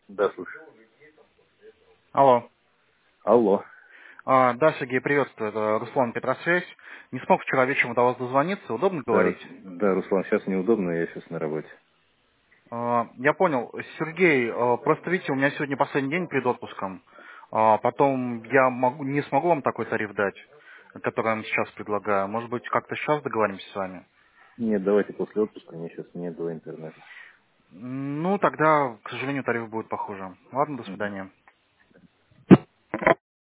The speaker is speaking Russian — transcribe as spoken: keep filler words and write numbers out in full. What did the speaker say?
Да, слушай. Алло. Алло. А, да, Сергей, приветствую. Это Руслан, Петросвязь. Не смог вчера вечером до вас дозвониться. Удобно Да, Рус- говорить? да, Руслан, сейчас неудобно, я сейчас на работе. А, я понял. Сергей, а, просто видите, у меня сегодня последний день перед отпуском. А, потом я могу, не смогу вам такой тариф дать, который я вам сейчас предлагаю. Может быть, как-то сейчас договоримся с вами? Нет, давайте после отпуска, мне сейчас нет до интернета. Ну, тогда, к сожалению, тариф будет похуже. Ладно, до Мгм. свидания.